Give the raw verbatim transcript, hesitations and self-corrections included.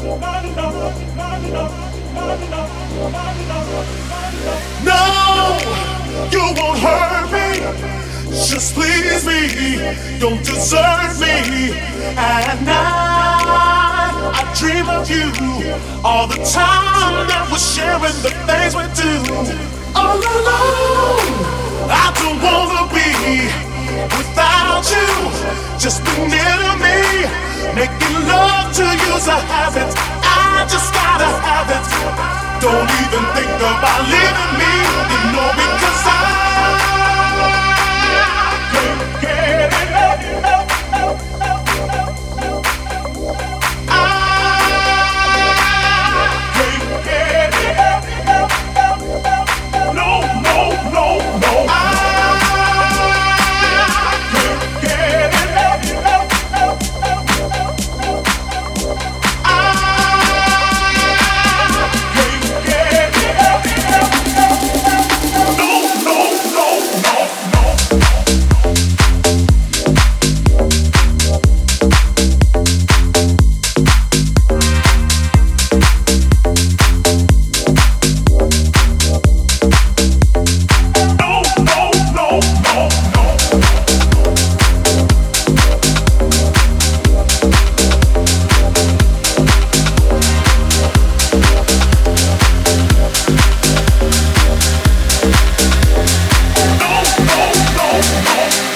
No, you won't hurt me. Just please me. Don't desert me. At night, I dream of you. All the time that we're sharing the things we do. All alone, I don't wanna be without you. Just be near to me. Making love to you's a habit. I just gotta have it. Don't even think about leaving me, you know, because I can't get enough.